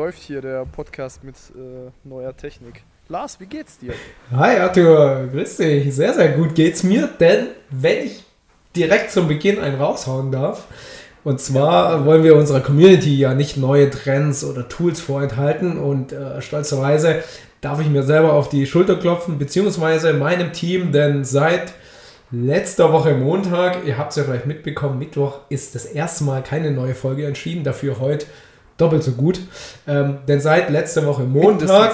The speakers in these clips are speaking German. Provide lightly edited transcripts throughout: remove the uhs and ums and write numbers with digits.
läuft hier der Podcast mit neuer Technik. Lars, wie geht's dir? Hi Arthur, grüß dich. Sehr, sehr gut geht's mir, denn wenn ich direkt zum Beginn einen raushauen darf, und zwar wollen wir unserer Community ja nicht neue Trends oder Tools vorenthalten und stolzerweise darf ich mir selber auf die Schulter klopfen, beziehungsweise meinem Team, denn seit letzter Woche Montag, ihr habt es ja vielleicht mitbekommen, Mittwoch ist das erste Mal keine neue Folge entschieden, dafür heute doppelt so gut. Denn seit letzter Woche Montag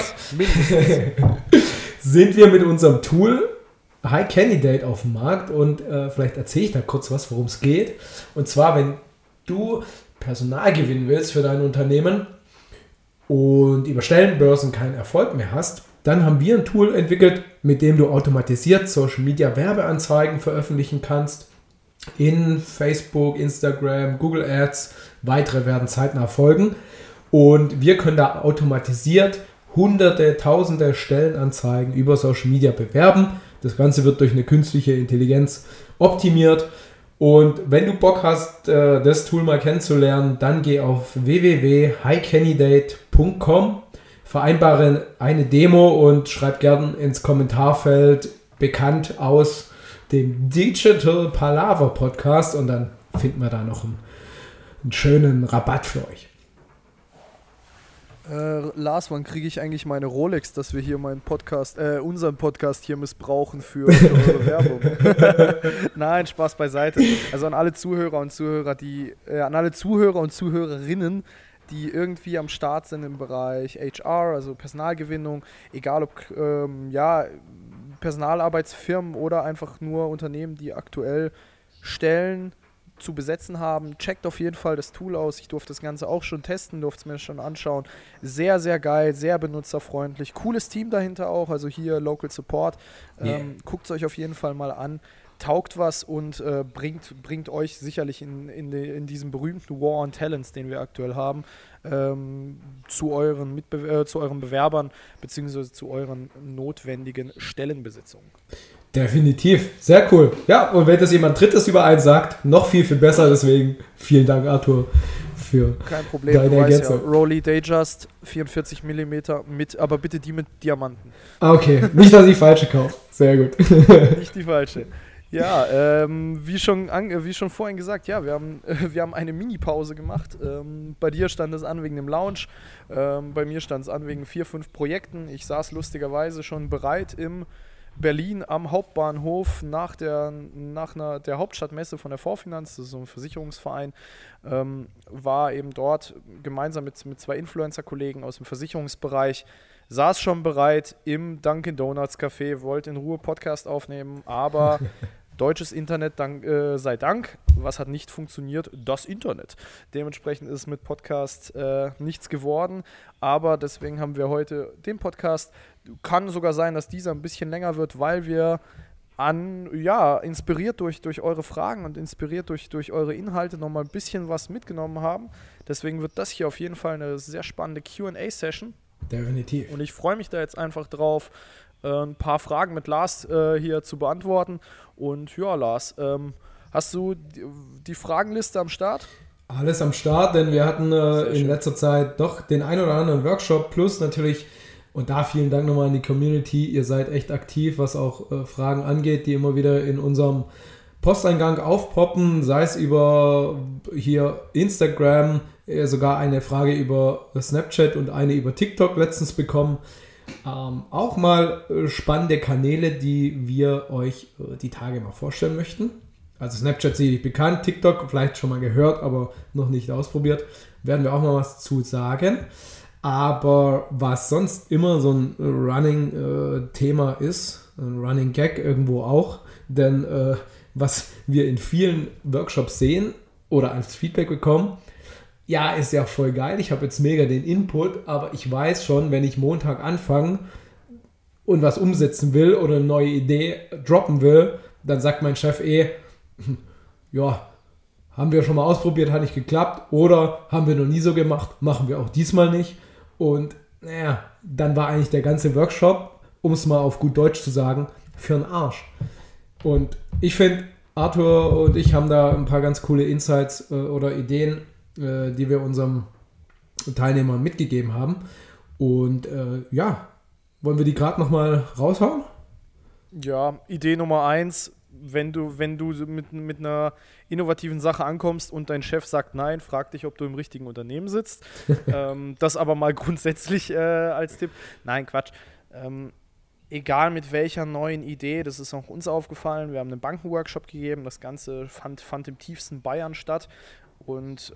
sind wir mit unserem Tool High Candidate auf dem Markt und vielleicht erzähle ich da kurz was, worum es geht. Und zwar, wenn du Personal gewinnen willst für dein Unternehmen und über Stellenbörsen keinen Erfolg mehr hast, dann haben wir ein Tool entwickelt, mit dem du automatisiert Social Media Werbeanzeigen veröffentlichen kannst. In Facebook, Instagram, Google Ads, weitere werden zeitnah folgen und wir können da automatisiert hunderte, tausende Stellenanzeigen über Social Media bewerben. Das Ganze wird durch eine künstliche Intelligenz optimiert und wenn du Bock hast, das Tool mal kennenzulernen, dann geh auf www.highcandidate.com, vereinbare eine Demo und schreib gern ins Kommentarfeld bekannt aus dem Digital Palaver Podcast und dann finden wir da noch einen schönen Rabatt für euch. Lars, wann kriege ich eigentlich meine Rolex, dass wir hier unseren Podcast hier missbrauchen für eure Werbung? Nein, Spaß beiseite. Also an alle Zuhörer und Zuhörerinnen, die irgendwie am Start sind im Bereich HR, also Personalgewinnung, egal ob Personalarbeitsfirmen oder einfach nur Unternehmen, die aktuell Stellen zu besetzen haben. Checkt auf jeden Fall das Tool aus. Ich durfte das Ganze auch schon testen, durfte es mir schon anschauen. Sehr, sehr geil, sehr benutzerfreundlich. Cooles Team dahinter auch, also hier Local Support. Guckt es euch auf jeden Fall mal an. Taugt was und bringt euch sicherlich in diesem berühmten War on Talents, den wir aktuell haben, zu euren Bewerbern bzw. zu euren notwendigen Stellenbesetzungen. Definitiv, sehr cool. Ja, und wenn das jemand Drittes über einen sagt, noch viel, viel besser. Deswegen vielen Dank, Arthur, für kein Problem, deine Ergänzung. Ja, Rolly Datejust, 44 mm aber bitte die mit Diamanten. Okay, nicht, dass ich falsche kaufe. Sehr gut. Nicht die falsche. Ja, wie schon vorhin gesagt, ja, wir haben eine Mini-Pause gemacht. Bei dir stand es an wegen dem Launch, bei mir stand es an wegen 4-5 Projekten. Ich saß lustigerweise schon bereit im Berlin am Hauptbahnhof nach der Hauptstadtmesse von der Vorfinanz, das ist so ein Versicherungsverein, war eben dort gemeinsam mit 2 Influencer-Kollegen aus dem Versicherungsbereich, saß schon bereit im Dunkin' Donuts Café, wollte in Ruhe Podcast aufnehmen, aber deutsches Internet sei Dank. Was hat nicht funktioniert? Das Internet. Dementsprechend ist mit Podcast nichts geworden, aber deswegen haben wir heute den Podcast. Kann sogar sein, dass dieser ein bisschen länger wird, weil wir inspiriert durch eure Fragen und inspiriert durch eure Inhalte nochmal ein bisschen was mitgenommen haben. Deswegen wird das hier auf jeden Fall eine sehr spannende Q&A-Session. Definitiv. Und ich freue mich da jetzt einfach drauf, ein paar Fragen mit Lars hier zu beantworten. Und ja, Lars, hast du die Fragenliste am Start? Alles am Start, denn wir hatten in letzter Zeit doch den ein oder anderen Workshop plus natürlich, und da vielen Dank nochmal an die Community, ihr seid echt aktiv, was auch Fragen angeht, die immer wieder in unserem Posteingang aufpoppen, sei es über hier Instagram, sogar eine Frage über Snapchat und eine über TikTok letztens bekommen. Auch mal spannende Kanäle, die wir euch die Tage mal vorstellen möchten. Also Snapchat sicherlich bekannt, TikTok vielleicht schon mal gehört, aber noch nicht ausprobiert. Werden wir auch mal was zu sagen. Aber was sonst immer so ein Running-Thema ist, ein Running Gag irgendwo auch, denn was wir in vielen Workshops sehen oder als Feedback bekommen, ja, ist ja voll geil, ich habe jetzt mega den Input, aber ich weiß schon, wenn ich Montag anfange und was umsetzen will oder eine neue Idee droppen will, dann sagt mein Chef ja, haben wir schon mal ausprobiert, hat nicht geklappt oder haben wir noch nie so gemacht, machen wir auch diesmal nicht. Und naja, dann war eigentlich der ganze Workshop, um es mal auf gut Deutsch zu sagen, für den Arsch. Und ich finde, Arthur und ich haben da ein paar ganz coole Insights oder Ideen, die wir unserem Teilnehmern mitgegeben haben. Und wollen wir die gerade nochmal raushauen? Ja, Idee Nummer 1, wenn du mit einer innovativen Sache ankommst und dein Chef sagt nein, frag dich, ob du im richtigen Unternehmen sitzt. Das aber mal grundsätzlich als Tipp. Nein, Quatsch. Egal mit welcher neuen Idee, das ist auch uns aufgefallen, wir haben einen Bankenworkshop gegeben, das Ganze fand im tiefsten Bayern statt und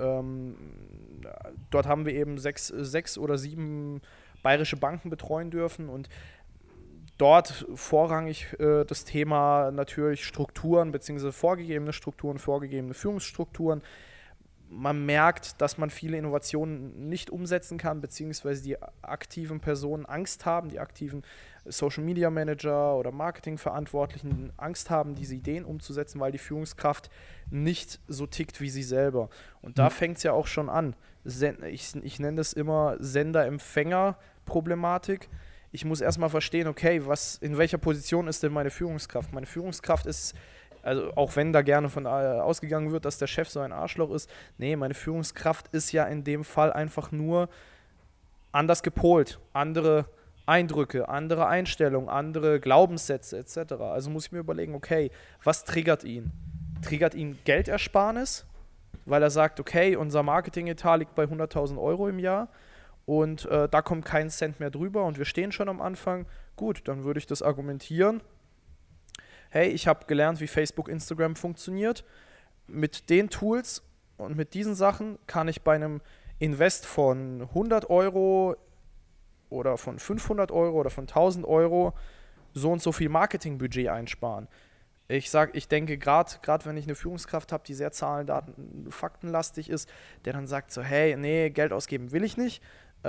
dort haben wir eben sechs oder 7 bayerische Banken betreuen dürfen und dort vorrangig das Thema natürlich Strukturen bzw. vorgegebene Führungsstrukturen. Man merkt, dass man viele Innovationen nicht umsetzen kann, beziehungsweise die aktiven Personen Angst haben, die aktiven Social Media Manager oder Marketingverantwortlichen Angst haben, diese Ideen umzusetzen, weil die Führungskraft nicht so tickt wie sie selber. Und da fängt es ja auch schon an. Ich nenne das immer Sender-Empfänger-Problematik. Ich muss erstmal verstehen, okay, in welcher Position ist denn meine Führungskraft? Meine Führungskraft ist, also auch wenn da gerne von ausgegangen wird, dass der Chef so ein Arschloch ist, nee, meine Führungskraft ist ja in dem Fall einfach nur anders gepolt, andere Eindrücke, andere Einstellungen, andere Glaubenssätze etc. Also muss ich mir überlegen, okay, was triggert ihn? Triggert ihn Geldersparnis, weil er sagt, okay, unser Marketing-Etat liegt bei 100.000 Euro im Jahr und da kommt kein Cent mehr drüber und wir stehen schon am Anfang. Gut, dann würde ich das argumentieren. Hey, ich habe gelernt, wie Facebook, Instagram funktioniert. Mit den Tools und mit diesen Sachen kann ich bei einem Invest von 100 Euro oder von 500 Euro oder von 1000 Euro so und so viel Marketingbudget einsparen. Ich denke, gerade wenn ich eine Führungskraft habe, die sehr Zahlen, Daten, faktenlastig ist, der dann sagt so, hey, nee, Geld ausgeben will ich nicht.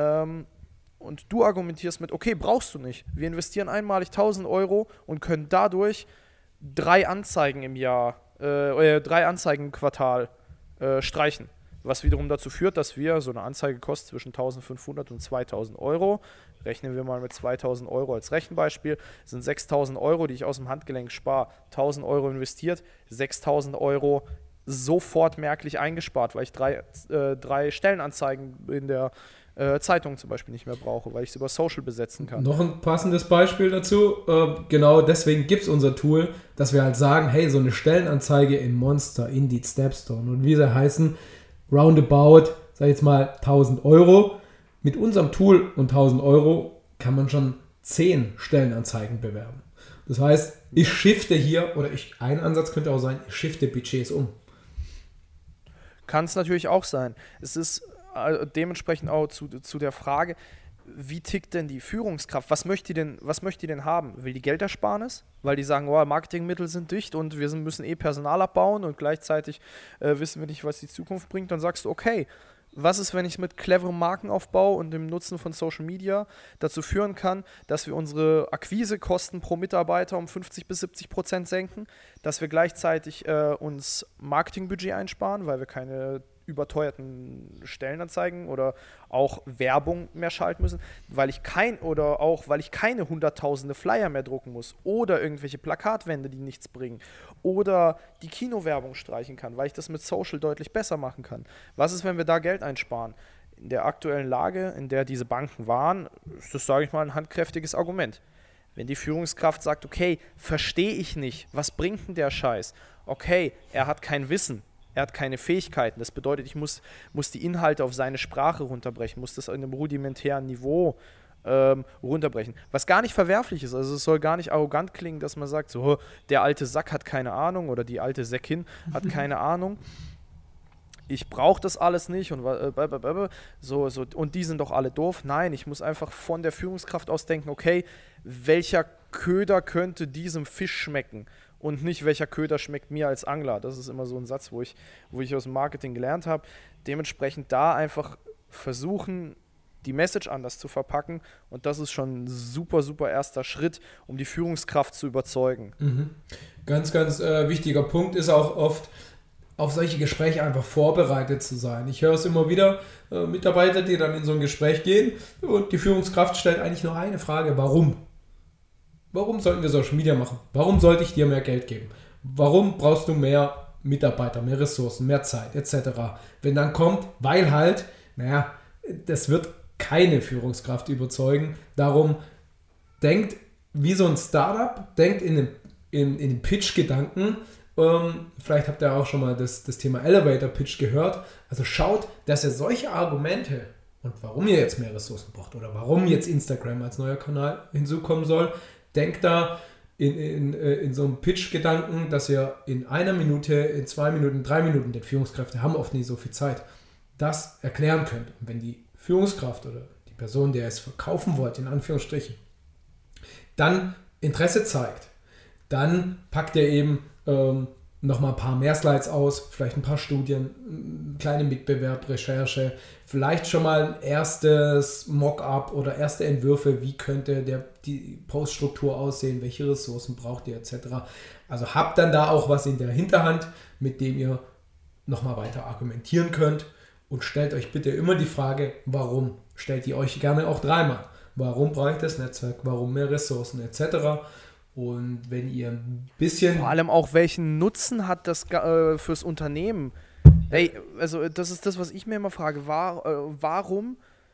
Und du argumentierst mit, okay, brauchst du nicht. Wir investieren einmalig 1000 Euro und können dadurch 3 Anzeigen im Jahr, 3 Anzeigen im Quartal streichen. Was wiederum dazu führt, dass wir, so eine Anzeige kostet zwischen 1500 und 2000 Euro. Rechnen wir mal mit 2000 Euro als Rechenbeispiel, sind 6000 Euro, die ich aus dem Handgelenk spare, 1000 Euro investiert, 6000 Euro sofort merklich eingespart, weil ich 3 Stellenanzeigen in der Zeitung zum Beispiel nicht mehr brauche, weil ich es über Social besetzen kann. Noch ein passendes Beispiel dazu, genau deswegen gibt es unser Tool, dass wir halt sagen, hey, so eine Stellenanzeige in Monster, Indeed, Stepstone und wie sie heißen, roundabout, sag ich jetzt mal 1000 Euro. Mit unserem Tool und 1000 Euro kann man schon 10 Stellenanzeigen bewerben. Das heißt, ich shifte hier, ein Ansatz könnte auch sein, ich shifte Budgets um. Kann es natürlich auch sein. Es ist dementsprechend auch zu der Frage, wie tickt denn die Führungskraft? Was möchte die denn haben? Will die Geldersparnis? Weil die sagen, oh, Marketingmittel sind dicht und wir müssen Personal abbauen und gleichzeitig wissen wir nicht, was die Zukunft bringt. Dann sagst du, okay, was ist, wenn ich mit cleverem Markenaufbau und dem Nutzen von Social Media dazu führen kann, dass wir unsere Akquisekosten pro Mitarbeiter um 50-70% senken, dass wir gleichzeitig uns Marketingbudget einsparen, weil wir keine überteuerten Stellenanzeigen oder auch Werbung mehr schalten müssen, weil ich keine hunderttausende Flyer mehr drucken muss oder irgendwelche Plakatwände, die nichts bringen oder die Kinowerbung streichen kann, weil ich das mit Social deutlich besser machen kann. Was ist, wenn wir da Geld einsparen? In der aktuellen Lage, in der diese Banken waren, ist das, sage ich mal, ein handkräftiges Argument. Wenn die Führungskraft sagt, okay, verstehe ich nicht, was bringt denn der Scheiß? Okay, er hat kein Wissen. Er hat keine Fähigkeiten. Das bedeutet, ich muss die Inhalte auf seine Sprache runterbrechen, muss das in einem rudimentären Niveau runterbrechen. Was gar nicht verwerflich ist. Also es soll gar nicht arrogant klingen, dass man sagt, so, der alte Sack hat keine Ahnung oder die alte Säckin hat keine Ahnung. Ich brauche das alles nicht und und die sind doch alle doof. Nein, ich muss einfach von der Führungskraft aus denken, okay, welcher Köder könnte diesem Fisch schmecken? Und nicht, welcher Köder schmeckt mir als Angler. Das ist immer so ein Satz, wo ich aus dem Marketing gelernt habe. Dementsprechend da einfach versuchen, die Message anders zu verpacken. Und das ist schon ein super, super erster Schritt, um die Führungskraft zu überzeugen. Mhm. Ganz, ganz wichtiger Punkt ist auch oft, auf solche Gespräche einfach vorbereitet zu sein. Ich höre es immer wieder, Mitarbeiter, die dann in so ein Gespräch gehen und die Führungskraft stellt eigentlich nur eine Frage, warum? Warum sollten wir Social Media machen? Warum sollte ich dir mehr Geld geben? Warum brauchst du mehr Mitarbeiter, mehr Ressourcen, mehr Zeit etc.? Wenn dann kommt, weil halt, das wird keine Führungskraft überzeugen. Darum denkt wie so ein Startup, denkt in den Pitch-Gedanken. Vielleicht habt ihr auch schon mal das Thema Elevator-Pitch gehört. Also schaut, dass ihr solche Argumente und warum ihr jetzt mehr Ressourcen braucht oder warum jetzt Instagram als neuer Kanal hinzukommen soll, denkt da in so einem Pitch-Gedanken, dass ihr in 1 Minute, in 2 Minuten, 3 Minuten, denn Führungskräfte haben oft nicht so viel Zeit, das erklären könnt. Und wenn die Führungskraft oder die Person, der es verkaufen wollt, in Anführungsstrichen, dann Interesse zeigt, dann packt ihr eben nochmal ein paar mehr Slides aus, vielleicht ein paar Studien, kleine Mitbewerb, Recherche, vielleicht schon mal ein erstes Mock-up oder erste Entwürfe, wie könnte die Poststruktur aussehen, welche Ressourcen braucht ihr etc. Also habt dann da auch was in der Hinterhand, mit dem ihr nochmal weiter argumentieren könnt und stellt euch bitte immer die Frage, warum? Stellt ihr euch gerne auch 3-mal. Warum brauche ich das Netzwerk? Warum mehr Ressourcen etc.? Und wenn ihr ein bisschen... Vor allem auch, welchen Nutzen hat das fürs Unternehmen? Ey, also das ist das, was ich mir immer frage. Warum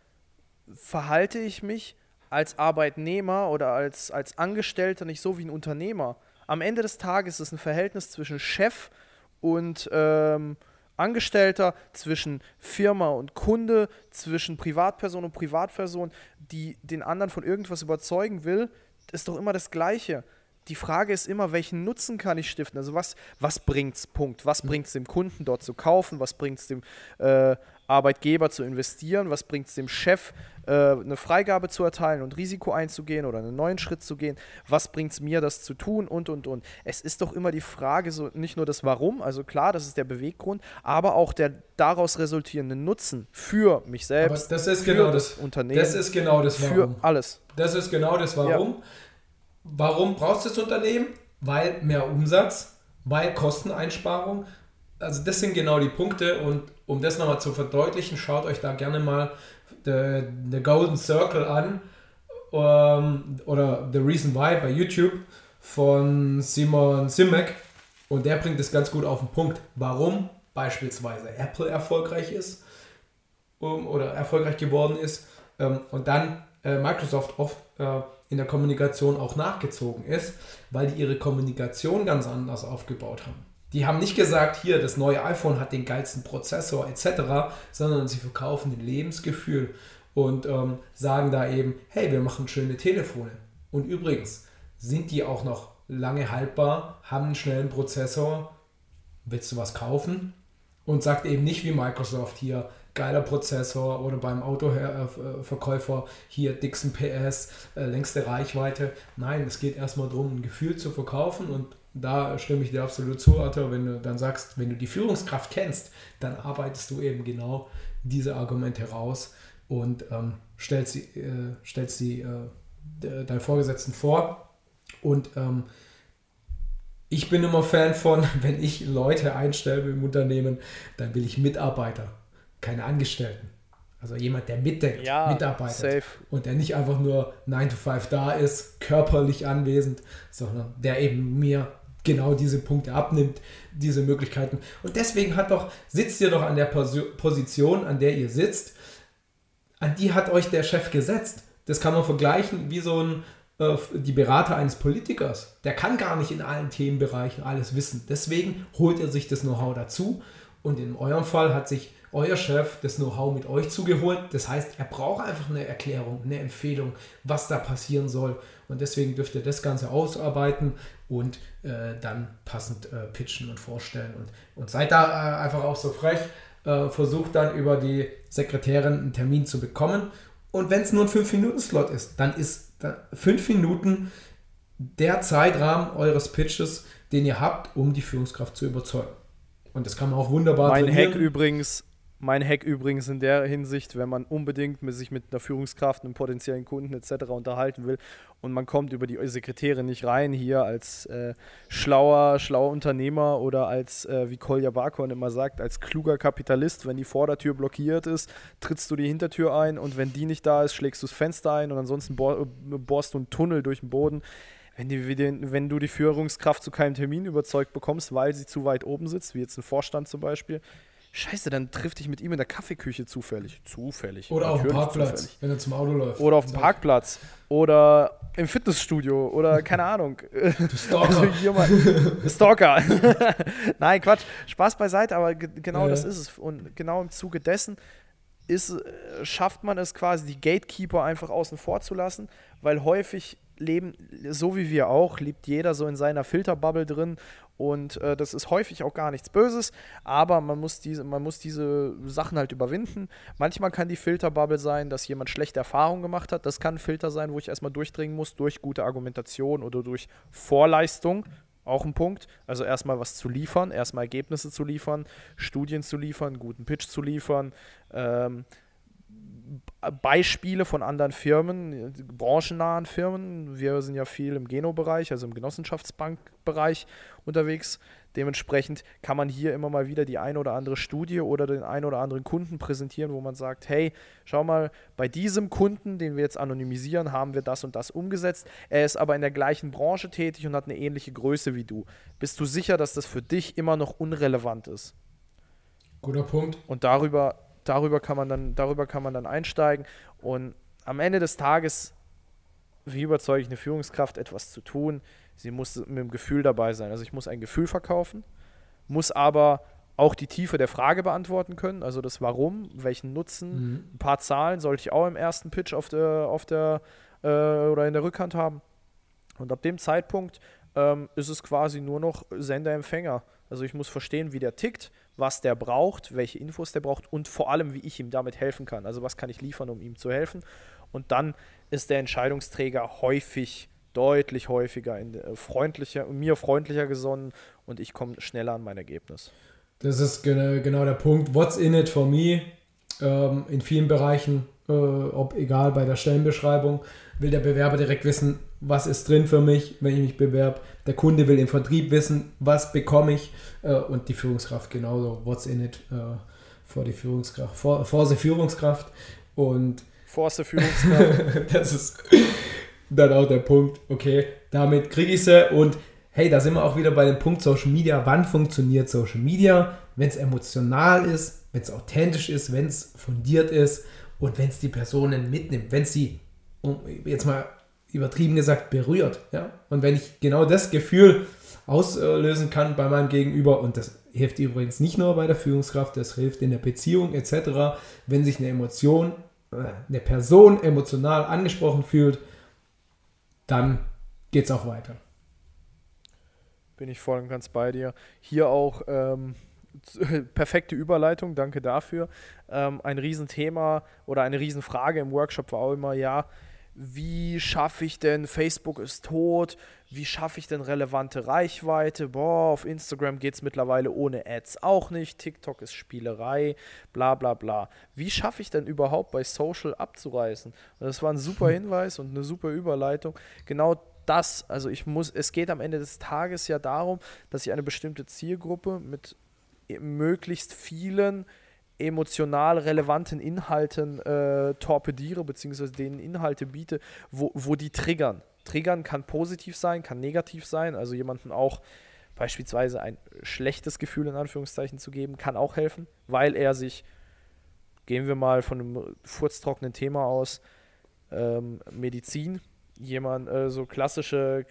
verhalte ich mich als Arbeitnehmer oder als Angestellter nicht so wie ein Unternehmer? Am Ende des Tages ist es ein Verhältnis zwischen Chef und Angestellter, zwischen Firma und Kunde, zwischen Privatperson und Privatperson, die den anderen von irgendwas überzeugen will. Ist doch immer das Gleiche. Die Frage ist immer, welchen Nutzen kann ich stiften? Also was bringt's? Punkt. Was bringt es dem Kunden dort zu kaufen? Was bringt es dem Arbeitgeber zu investieren? Was bringt es dem Chef, eine Freigabe zu erteilen und Risiko einzugehen oder einen neuen Schritt zu gehen? Was bringt es mir, das zu tun? Und. Es ist doch immer die Frage, so nicht nur das Warum, also klar, das ist der Beweggrund, aber auch der daraus resultierende Nutzen für mich selbst, aber das ist für genau das Unternehmen, das ist genau das Warum. für alles. Das ist genau das Warum. Ja. Warum braucht das Unternehmen? Weil mehr Umsatz, weil Kosteneinsparung. Also das sind genau die Punkte und um das nochmal zu verdeutlichen, schaut euch da gerne mal The Golden Circle an oder The Reason Why bei YouTube von Simon Sinek und der bringt es ganz gut auf den Punkt, warum beispielsweise Apple erfolgreich ist oder erfolgreich geworden ist und dann Microsoft oft in der Kommunikation auch nachgezogen ist, weil die ihre Kommunikation ganz anders aufgebaut haben. Die haben nicht gesagt, hier, das neue iPhone hat den geilsten Prozessor etc., sondern sie verkaufen den Lebensgefühl und sagen da eben, hey, wir machen schöne Telefone. Und übrigens, sind die auch noch lange haltbar, haben einen schnellen Prozessor, willst du was kaufen? Und sagt eben nicht wie Microsoft hier, geiler Prozessor oder beim Autoverkäufer hier dicksten PS, längste Reichweite. Nein, es geht erstmal darum, ein Gefühl zu verkaufen und da stimme ich dir absolut zu, Arthur, wenn du dann sagst, wenn du die Führungskraft kennst, dann arbeitest du eben genau diese Argumente raus und stellst sie deinen Vorgesetzten vor und ich bin immer Fan von, wenn ich Leute einstelle im Unternehmen, dann will ich Mitarbeiter, keine Angestellten. Also jemand, der mitdenkt, mitarbeitet safe. Und der nicht einfach nur 9 to 5 da ist, körperlich anwesend, sondern der eben mir genau diese Punkte abnimmt, diese Möglichkeiten. Und deswegen sitzt ihr doch an der Position, an der ihr sitzt, an die hat euch der Chef gesetzt. Das kann man vergleichen wie die Berater eines Politikers. Der kann gar nicht in allen Themenbereichen alles wissen. Deswegen holt er sich das Know-how dazu und in eurem Fall hat sich euer Chef das Know-how mit euch zugeholt. Das heißt, er braucht einfach eine Erklärung, eine Empfehlung, was da passieren soll. Und deswegen dürft ihr das Ganze ausarbeiten und dann passend pitchen und vorstellen. Und seid da einfach auch so frech, versucht dann über die Sekretärin einen Termin zu bekommen. Und wenn es nur ein 5-Minuten-Slot ist, dann ist 5 Minuten der Zeitrahmen eures Pitches, den ihr habt, um die Führungskraft zu überzeugen. Und das kann man auch wunderbar trainieren. Mein Hack übrigens in der Hinsicht, wenn man unbedingt sich mit einer Führungskraft, einem potenziellen Kunden etc. unterhalten will und man kommt über die Sekretärin nicht rein, hier als schlauer Unternehmer oder als, wie Kolja Barkhorn immer sagt, als kluger Kapitalist, wenn die Vordertür blockiert ist, trittst du die Hintertür ein und wenn die nicht da ist, schlägst du das Fenster ein und ansonsten bohrst du einen Tunnel durch den Boden. Wenn du die Führungskraft zu keinem Termin überzeugt bekommst, weil sie zu weit oben sitzt, wie jetzt ein Vorstand zum Beispiel, Scheiße, dann trifft dich mit ihm in der Kaffeeküche zufällig. Oder auf dem Natürlich Parkplatz, zufällig. wenn er zum Auto läuft. Oder auf dem Parkplatz. Oder im Fitnessstudio. Oder keine Ahnung. Du Stalker. Also hier mal. Stalker. Nein, Quatsch. Spaß beiseite, aber genau das ist es. Und genau im Zuge dessen schafft man es quasi, die Gatekeeper einfach außen vor zu lassen, weil häufig leben, so wie wir auch, lebt jeder so in seiner Filterbubble drin und das ist häufig auch gar nichts Böses, aber man muss diese Sachen halt überwinden. Manchmal kann die Filterbubble sein, dass jemand schlechte Erfahrungen gemacht hat. Das kann ein Filter sein, wo ich erstmal durchdringen muss, durch gute Argumentation oder durch Vorleistung. Auch ein Punkt. Also erstmal was zu liefern, erstmal Ergebnisse zu liefern, Studien zu liefern, guten Pitch zu liefern, Beispiele von anderen Firmen, branchennahen Firmen. Wir sind ja viel im Geno-Bereich, also im Genossenschaftsbankbereich unterwegs. Dementsprechend kann man hier immer mal wieder die eine oder andere Studie oder den einen oder anderen Kunden präsentieren, wo man sagt, hey, schau mal, bei diesem Kunden, den wir jetzt anonymisieren, haben wir das und das umgesetzt. Er ist aber in der gleichen Branche tätig und hat eine ähnliche Größe wie du. Bist du sicher, dass das für dich immer noch unrelevant ist? Guter Punkt. Und darüber kann man dann einsteigen. Und am Ende des Tages, wie überzeuge ich eine Führungskraft, etwas zu tun? Sie muss mit dem Gefühl dabei sein. Also ich muss ein Gefühl verkaufen, muss aber auch die Tiefe der Frage beantworten können, also das Warum, welchen Nutzen, ein paar Zahlen sollte ich auch im ersten Pitch oder in der Rückhand haben. Und ab dem Zeitpunkt ist es quasi nur noch Sender-Empfänger. Also ich muss verstehen, wie der tickt, was der braucht, welche Infos der braucht und vor allem, wie ich ihm damit helfen kann. Also was kann ich liefern, um ihm zu helfen. Und dann ist der Entscheidungsträger deutlich häufiger mir freundlicher gesonnen und ich komme schneller an mein Ergebnis. Das ist genau der Punkt. What's in it for me? In vielen Bereichen, egal bei der Stellenbeschreibung, will der Bewerber direkt wissen, was ist drin für mich, wenn ich mich bewerbe. Der Kunde will im Vertrieb wissen, was bekomme ich, und die Führungskraft genauso. What's in it for die Führungskraft, for the Führungskraft. Und Force Führungskraft. das ist dann auch der Punkt, okay, damit kriege ich sie. Und hey, da sind wir auch wieder bei dem Punkt Social Media. Wann funktioniert Social Media? Wenn es emotional ist, wenn es authentisch ist, wenn es fundiert ist und wenn es die Personen mitnimmt, wenn es sie, jetzt mal übertrieben gesagt, berührt. Ja? Und wenn ich genau das Gefühl auslösen kann bei meinem Gegenüber, und das hilft übrigens nicht nur bei der Führungskraft, das hilft in der Beziehung etc., wenn sich eine Person emotional angesprochen fühlt, dann geht es auch weiter. Bin ich voll und ganz bei dir. Hier auch perfekte Überleitung, danke dafür. Ein Riesenthema oder eine Riesenfrage im Workshop war auch immer, wie schaffe ich denn, Facebook ist tot, wie schaffe ich denn relevante Reichweite? Auf Instagram geht es mittlerweile ohne Ads auch nicht, TikTok ist Spielerei, bla bla bla. Wie schaffe ich denn überhaupt bei Social abzureißen? Und das war ein super Hinweis und eine super Überleitung. Genau das, also es geht am Ende des Tages ja darum, dass ich eine bestimmte Zielgruppe mit möglichst vielen emotional relevanten Inhalten torpediere, beziehungsweise denen Inhalte biete, wo die triggern. Triggern kann positiv sein, kann negativ sein, also jemandem auch beispielsweise ein schlechtes Gefühl in Anführungszeichen zu geben, kann auch helfen, weil er sich, gehen wir mal von einem furztrockenen Thema aus, Medizin, so klassische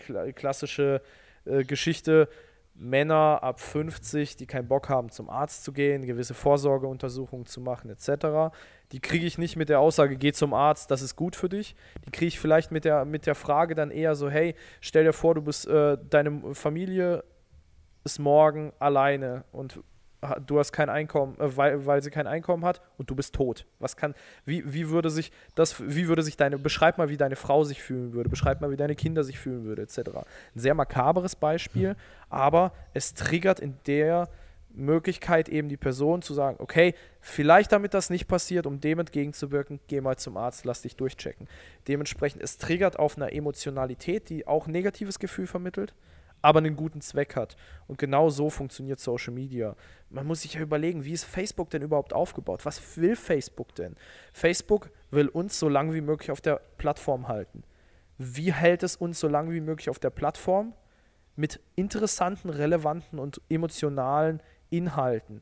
Geschichte, Männer ab 50, die keinen Bock haben, zum Arzt zu gehen, gewisse Vorsorgeuntersuchungen zu machen, etc. Die kriege ich nicht mit der Aussage, geh zum Arzt, das ist gut für dich. Die kriege ich vielleicht mit der Frage dann eher so, hey, stell dir vor, deine Familie ist morgen alleine und du hast kein Einkommen, weil sie kein Einkommen hat und du bist tot. Wie würde sich beschreib mal, wie deine Frau sich fühlen würde, beschreib mal, wie deine Kinder sich fühlen würde, etc. Ein sehr makaberes Beispiel, aber es triggert in der Möglichkeit eben die Person zu sagen, okay, vielleicht damit das nicht passiert, um dem entgegenzuwirken, geh mal zum Arzt, lass dich durchchecken. Dementsprechend, es triggert auf einer Emotionalität, die auch ein negatives Gefühl vermittelt, aber einen guten Zweck hat. Und genau so funktioniert Social Media. Man muss sich ja überlegen, wie ist Facebook denn überhaupt aufgebaut? Was will Facebook denn? Facebook will uns so lange wie möglich auf der Plattform halten. Wie hält es uns so lange wie möglich auf der Plattform? Mit interessanten, relevanten und emotionalen Inhalten.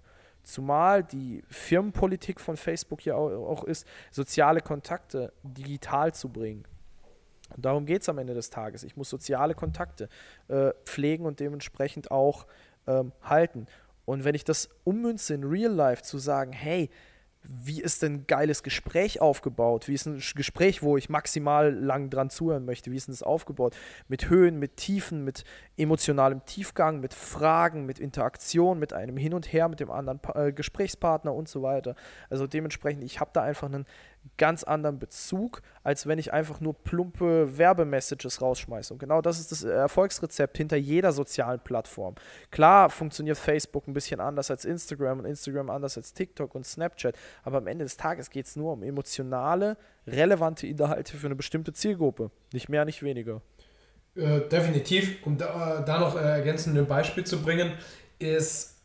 Zumal die Firmenpolitik von Facebook ja auch ist, soziale Kontakte digital zu bringen. Und darum geht es am Ende des Tages. Ich muss soziale Kontakte pflegen und dementsprechend auch halten. Und wenn ich das ummünze in Real Life, zu sagen, hey, wie ist denn ein geiles Gespräch aufgebaut? Wie ist ein Gespräch, wo ich maximal lang dran zuhören möchte? Wie ist denn das aufgebaut? Mit Höhen, mit Tiefen, mit emotionalem Tiefgang, mit Fragen, mit Interaktion, mit einem Hin und Her, mit dem anderen Gesprächspartner und so weiter. Also dementsprechend, ich habe da einfach einen ganz anderen Bezug, als wenn ich einfach nur plumpe Werbemessages rausschmeiße. Und genau das ist das Erfolgsrezept hinter jeder sozialen Plattform. Klar funktioniert Facebook ein bisschen anders als Instagram und Instagram anders als TikTok und Snapchat, aber am Ende des Tages geht es nur um emotionale, relevante Inhalte für eine bestimmte Zielgruppe. Nicht mehr, nicht weniger. Definitiv. Um da noch ergänzend ein Beispiel zu bringen, ist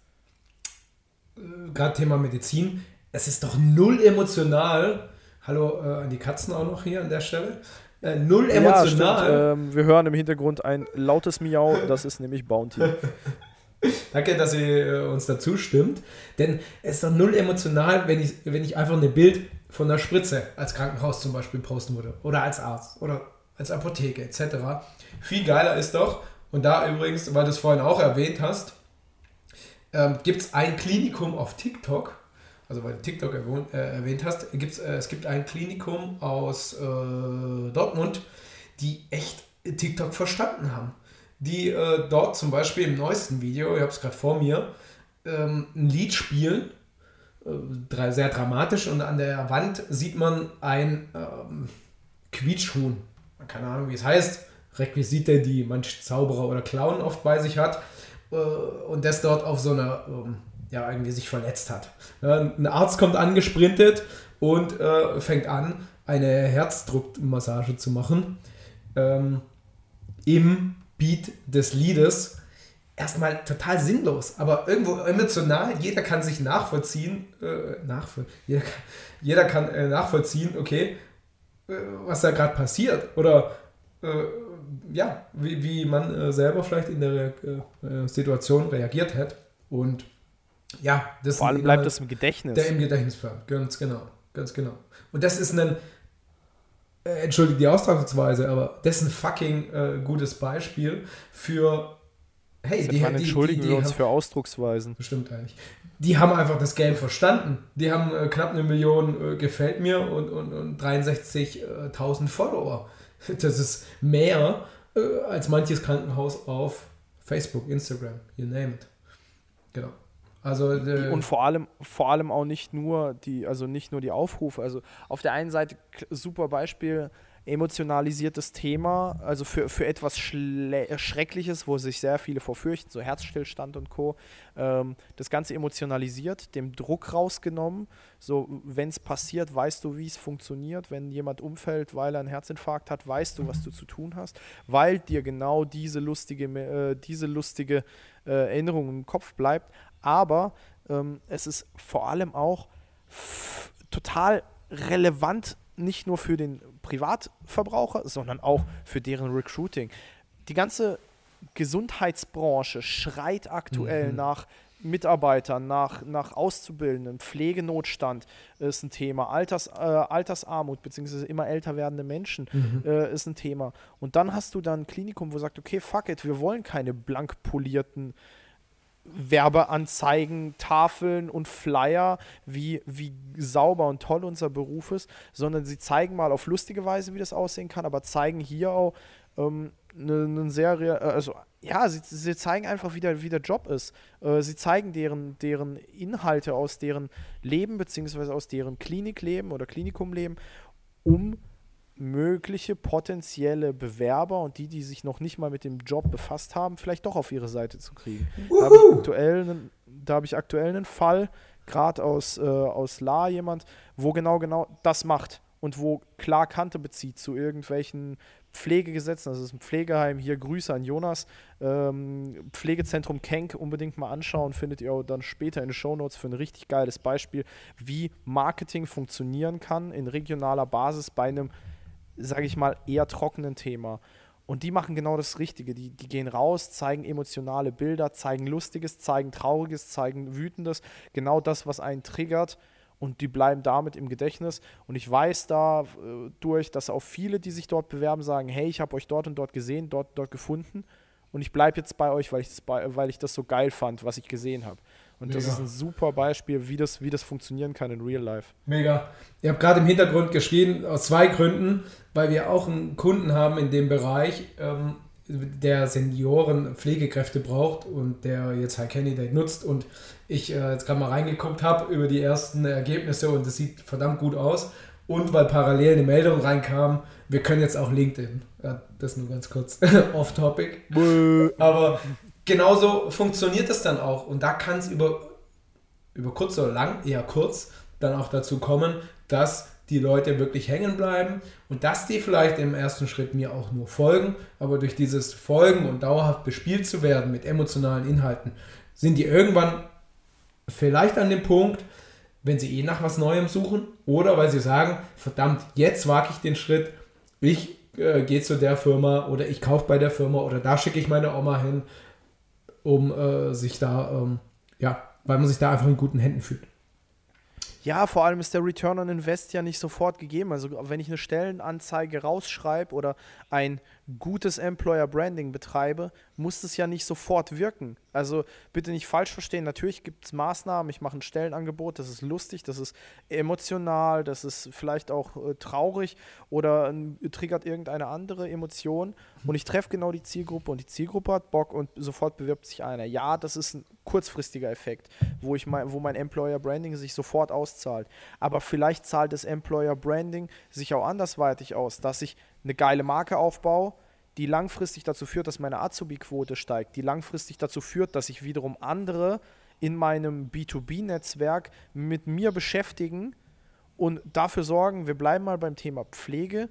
gerade Thema Medizin. Es ist doch null emotional. Hallo an die Katzen auch noch hier an der Stelle. Null emotional. Ja, wir hören im Hintergrund ein lautes Miau, das ist nämlich Bounty. Danke, dass ihr uns dazu stimmt. Denn es ist doch null emotional, wenn ich einfach ein Bild von einer Spritze als Krankenhaus zum Beispiel posten würde. Oder als Arzt oder als Apotheke etc. Viel geiler ist doch, und da übrigens, weil du es vorhin auch erwähnt hast, gibt es ein Klinikum auf TikTok, also weil du TikTok erwähnt hast, es gibt ein Klinikum aus Dortmund, die echt TikTok verstanden haben. Die dort zum Beispiel im neuesten Video, ich habe es gerade vor mir, ein Lied spielen, sehr dramatisch, und an der Wand sieht man ein Quietschhuhn. Keine Ahnung, wie es heißt. Requisite, die manch Zauberer oder Clown oft bei sich hat. Und das dort auf so einer, irgendwie sich verletzt hat. Ein Arzt kommt angesprintet und fängt an, eine Herzdruckmassage zu machen. Im Beat des Liedes. Erstmal total sinnlos, aber irgendwo emotional. Jeder kann sich nachvollziehen, jeder kann nachvollziehen, okay, was da gerade passiert. Oder wie man selber vielleicht in der Situation reagiert hat. Und ja, das vor allem bleibt das im Gedächtnis. Der im Gedächtnis bleibt, ganz genau. Und das ist entschuldigt die Ausdrucksweise, aber das ist ein fucking gutes Beispiel für, hey, entschuldigen wir uns für Ausdrucksweisen. Bestimmt eigentlich. Die haben einfach das Game verstanden. Die haben knapp 1 Million gefällt mir und 63.000 Follower. Das ist mehr als manches Krankenhaus auf Facebook, Instagram, you name it. Genau. Also, und vor allem auch nicht nur die Aufrufe. Also auf der einen Seite super Beispiel, emotionalisiertes Thema, also für etwas Schreckliches, wo sich sehr viele vorfürchten, so Herzstillstand und Co. Das Ganze emotionalisiert, dem Druck rausgenommen. So, wenn es passiert, weißt du, wie es funktioniert. Wenn jemand umfällt, weil er einen Herzinfarkt hat, weißt du, was du zu tun hast, weil dir genau diese lustige Erinnerung im Kopf bleibt. Aber es ist vor allem auch total relevant, nicht nur für den Privatverbraucher, sondern auch für deren Recruiting. Die ganze Gesundheitsbranche schreit aktuell nach Mitarbeitern, nach Auszubildenden. Pflegenotstand ist ein Thema, Altersarmut bzw. immer älter werdende Menschen ist ein Thema. Und dann hast du dann ein Klinikum, wo sagt, okay, fuck it, wir wollen keine blank polierten Werbeanzeigen, Tafeln und Flyer, wie sauber und toll unser Beruf ist, sondern sie zeigen mal auf lustige Weise, wie das aussehen kann, aber zeigen hier auch eine Serie, sie zeigen einfach, wie der Job ist. Sie zeigen deren Inhalte aus deren Leben, beziehungsweise aus deren Klinikleben oder Klinikumleben, um mögliche potenzielle Bewerber und die sich noch nicht mal mit dem Job befasst haben, vielleicht doch auf ihre Seite zu kriegen. Da habe ich aktuell einen Fall, gerade aus La jemand, wo genau das macht und wo klar Kante bezieht zu irgendwelchen Pflegegesetzen. Das ist ein Pflegeheim, hier Grüße an Jonas, Pflegezentrum Kenk, unbedingt mal anschauen, findet ihr auch dann später in den Shownotes für ein richtig geiles Beispiel, wie Marketing funktionieren kann in regionaler Basis bei einem, sage ich mal, eher trockenen Thema. Und die machen genau das Richtige. Die gehen raus, zeigen emotionale Bilder, zeigen Lustiges, zeigen Trauriges, zeigen Wütendes. Genau das, was einen triggert. Und die bleiben damit im Gedächtnis. Und ich weiß dadurch, dass auch viele, die sich dort bewerben, sagen, hey, ich habe euch dort und dort gesehen, dort gefunden. Und ich bleibe jetzt bei euch, weil ich das so geil fand, was ich gesehen habe. Und das ist ein super Beispiel, wie das funktionieren kann in Real Life. Mega. Ich habe gerade im Hintergrund geschrien, aus 2 Gründen, weil wir auch einen Kunden haben in dem Bereich, der Senioren Pflegekräfte braucht und der jetzt High Candidate nutzt und ich jetzt gerade mal reingeguckt habe über die ersten Ergebnisse und es sieht verdammt gut aus. Und weil parallel eine Meldung reinkam, wir können jetzt auch LinkedIn. Ja, das nur ganz kurz off-topic. Aber genauso funktioniert es dann auch. Und da kann es über kurz oder lang, eher kurz, dann auch dazu kommen, dass die Leute wirklich hängen bleiben und dass die vielleicht im ersten Schritt mir auch nur folgen, aber durch dieses Folgen und dauerhaft bespielt zu werden mit emotionalen Inhalten, sind die irgendwann vielleicht an dem Punkt, wenn sie nach was Neuem suchen oder weil sie sagen, verdammt, jetzt wage ich den Schritt, ich gehe zu der Firma oder ich kaufe bei der Firma oder da schicke ich meine Oma hin, um sich da, weil man sich da einfach in guten Händen fühlt. Ja, vor allem ist der Return on Invest ja nicht sofort gegeben. Also wenn ich eine Stellenanzeige rausschreibe oder ein gutes Employer Branding betreibe, muss es ja nicht sofort wirken. Also bitte nicht falsch verstehen, natürlich gibt es Maßnahmen, ich mache ein Stellenangebot, das ist lustig, das ist emotional, das ist vielleicht auch traurig oder triggert irgendeine andere Emotion und ich treffe genau die Zielgruppe und die Zielgruppe hat Bock und sofort bewirbt sich einer. Ja, das ist ein kurzfristiger Effekt, wo mein Employer Branding sich sofort auszahlt. Aber vielleicht zahlt das Employer Branding sich auch andersweitig aus, dass ich eine geile Marke aufbaue, die langfristig dazu führt, dass meine Azubi-Quote steigt, die langfristig dazu führt, dass sich wiederum andere in meinem B2B-Netzwerk mit mir beschäftigen und dafür sorgen, wir bleiben mal beim Thema Pflege.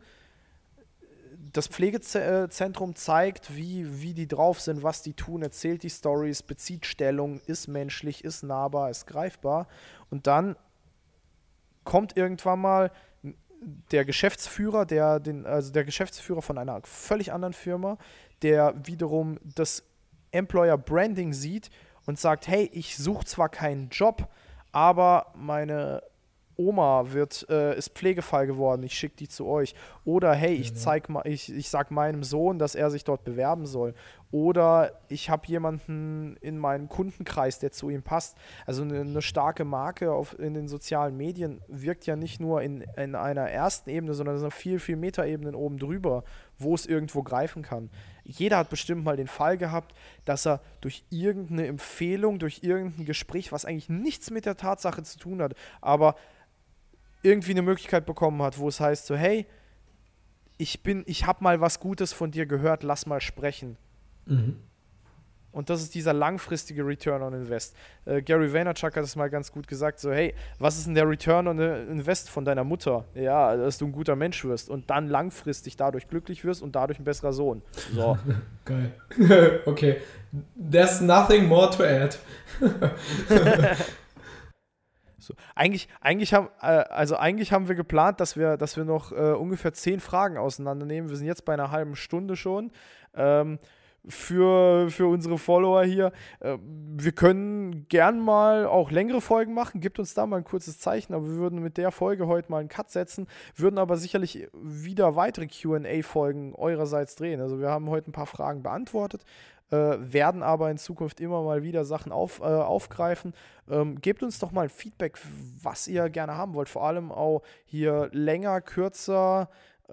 Das Pflegezentrum zeigt, wie die drauf sind, was die tun, erzählt die Stories, bezieht Stellung, ist menschlich, ist nahbar, ist greifbar. Und dann kommt irgendwann mal der Geschäftsführer, der Geschäftsführer von einer völlig anderen Firma, der wiederum das Employer Branding sieht und sagt, hey, ich suche zwar keinen Job, aber meine Oma ist Pflegefall geworden, ich schicke die zu euch. Oder hey, ich sag meinem Sohn, dass er sich dort bewerben soll. Oder ich habe jemanden in meinem Kundenkreis, der zu ihm passt. Also eine starke Marke in den sozialen Medien wirkt ja nicht nur in einer ersten Ebene, sondern es sind viel, viel Metaebenen oben drüber, wo es irgendwo greifen kann. Jeder hat bestimmt mal den Fall gehabt, dass er durch irgendeine Empfehlung, durch irgendein Gespräch, was eigentlich nichts mit der Tatsache zu tun hat, aber irgendwie eine Möglichkeit bekommen hat, wo es heißt so, hey, ich habe mal was Gutes von dir gehört, lass mal sprechen. Mhm. Und das ist dieser langfristige Return on Invest. Gary Vaynerchuk hat es mal ganz gut gesagt, so hey, was ist denn der Return on Invest von deiner Mutter? Ja, dass du ein guter Mensch wirst und dann langfristig dadurch glücklich wirst und dadurch ein besserer Sohn. So. Geil. Okay. There's nothing more to add. So. Eigentlich haben wir geplant, dass wir noch ungefähr 10 Fragen auseinandernehmen. Wir sind jetzt bei einer halben Stunde schon. Für unsere Follower hier. Wir können gern mal auch längere Folgen machen. Gebt uns da mal ein kurzes Zeichen. Aber wir würden mit der Folge heute mal einen Cut setzen. Würden aber sicherlich wieder weitere Q&A-Folgen eurerseits drehen. Also wir haben heute ein paar Fragen beantwortet. Werden aber in Zukunft immer mal wieder Sachen aufgreifen. Gebt uns doch mal Feedback, was ihr gerne haben wollt. Vor allem auch hier länger, kürzer,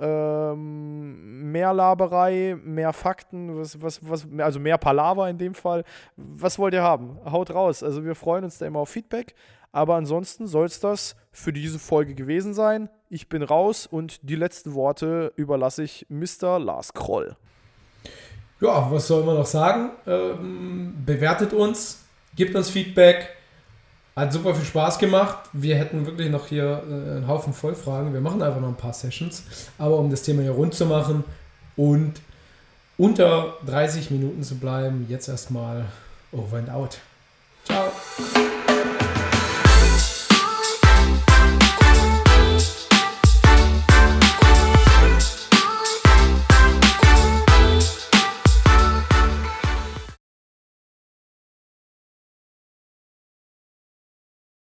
mehr Laberei, mehr Fakten, also mehr Palaver in dem Fall. Was wollt ihr haben? Haut raus. Also wir freuen uns da immer auf Feedback. Aber ansonsten soll es das für diese Folge gewesen sein. Ich bin raus und die letzten Worte überlasse ich Mr. Lars Kroll. Ja, was soll man noch sagen? Bewertet uns, gebt uns Feedback. Hat super viel Spaß gemacht. Wir hätten wirklich noch hier einen Haufen Vollfragen. Wir machen einfach noch ein paar Sessions. Aber um das Thema hier rund zu machen und unter 30 Minuten zu bleiben, jetzt erstmal over and out. Ciao.